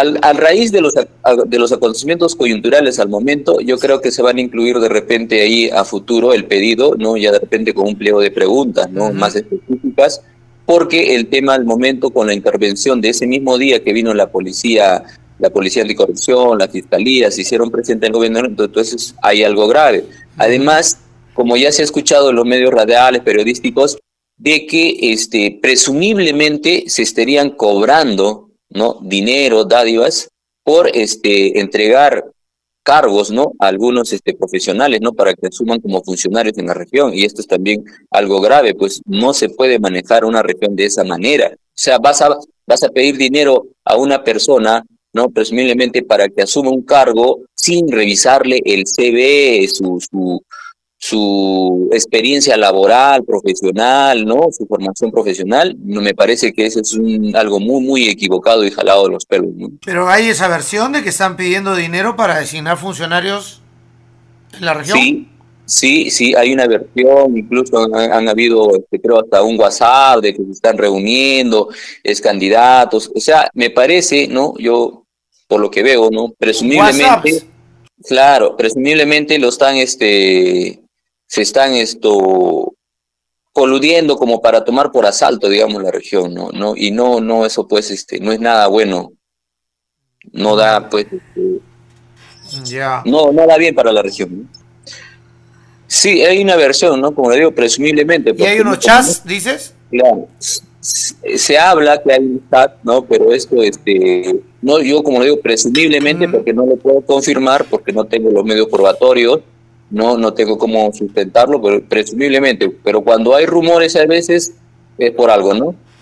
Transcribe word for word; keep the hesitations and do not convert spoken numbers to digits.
al, al raíz de los, de los acontecimientos coyunturales al momento, yo creo que se van a incluir de repente ahí a futuro el pedido, ¿no? Ya de repente con un pliego de preguntas, ¿no? Uh-huh. Más específicas, porque el tema al momento con la intervención de ese mismo día que vino la policía, la policía anticorrupción, la fiscalía, se hicieron presente en el gobierno, entonces hay algo grave. Además, como ya se ha escuchado en los medios radiales, periodísticos, de que este, presumiblemente se estarían cobrando, ¿no? Dinero, dádivas, por este, entregar cargos, ¿no? A algunos este, profesionales, ¿no? Para que asuman como funcionarios en la región. Y esto es también algo grave, pues no se puede manejar una región de esa manera. O sea, vas a, vas a pedir dinero a una persona, ¿no? Presumiblemente para que asuma un cargo sin revisarle el C V, su, su, su experiencia laboral, profesional, ¿no? Su formación profesional. No me parece que eso es un, algo muy, muy equivocado y jalado de los pelos, ¿no? Pero hay esa versión de que están pidiendo dinero para designar funcionarios en la región. Sí, sí, sí, hay una versión, incluso han, han habido, este, creo, hasta un WhatsApp de que se están reuniendo, es candidatos. O sea, me parece, ¿no? Yo, por lo que veo, ¿no? Presumiblemente, WhatsApps. Claro, presumiblemente lo están, este, se están esto coludiendo como para tomar por asalto, digamos, la región, ¿no? No, y no, no, eso pues, este, no es nada bueno. No da, pues, este, ya. no, no da bien para la región, ¿no? Sí, hay una versión, ¿no? Como le digo, presumiblemente. ¿Y hay unos chats, dices? Claro. Se habla que hay un chat, ¿no? Pero esto, este, no, yo como le digo, presumiblemente, mm. porque no lo puedo confirmar, porque no tengo los medios probatorios, no, no tengo cómo sustentarlo, pero presumiblemente. Pero cuando hay rumores a veces es por algo, ¿no?